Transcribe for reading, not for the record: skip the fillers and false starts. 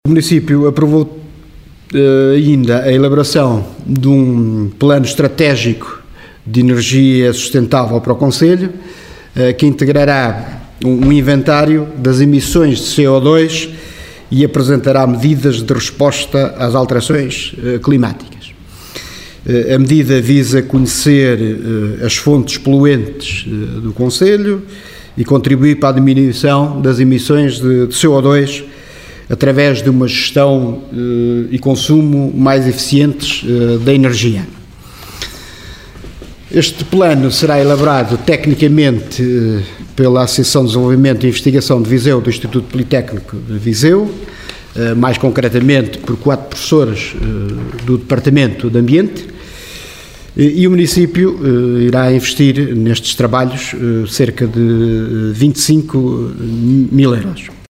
O município aprovou ainda a elaboração de um plano estratégico de energia sustentável para o concelho, que integrará um inventário das emissões de CO2 e apresentará medidas de resposta às alterações climáticas. A medida visa conhecer as fontes poluentes do concelho e contribuir para a diminuição das emissões de CO2 através de uma gestão e consumo mais eficientes da energia. Este plano será elaborado tecnicamente pela Associação de Desenvolvimento e Investigação de Viseu do Instituto Politécnico de Viseu, mais concretamente por 4 professores do Departamento de Ambiente, e o município irá investir nestes trabalhos cerca de 25 mil euros.